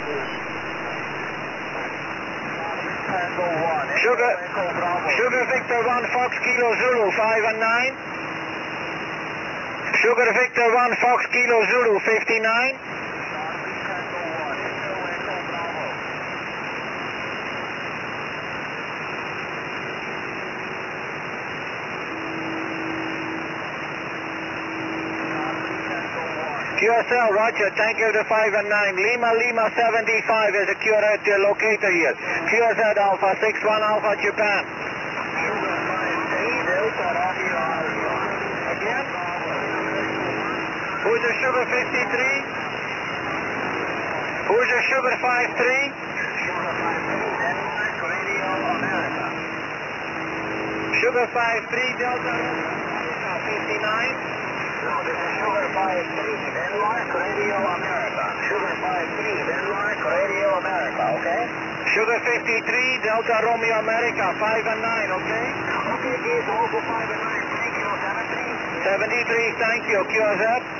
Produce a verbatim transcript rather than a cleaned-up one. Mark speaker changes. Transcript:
Speaker 1: Sugar, Sugar Victor one Fox Kilo Zulu five and nine. Sugar Victor one Fox Kilo Zulu fifty-nine. Q S L, roger, Tanker to five and nine. Lima Lima seventy-five is a Q R S locator here. Q S Z Alpha six one Alpha Japan. Again? Who's the Sugar fifty-three? Who's the Sugar five three? Sugar five three Delta fifty-nine. No, this is Sugar five three, Denmark, Radio America. Sugar five three, Denmark, Radio America, okay? Sugar fifty-three, Delta Romeo America, five and nine, okay? Okay, Keith, also five and nine, thank you, seventy-three. seventy-three, thank you, Q S F.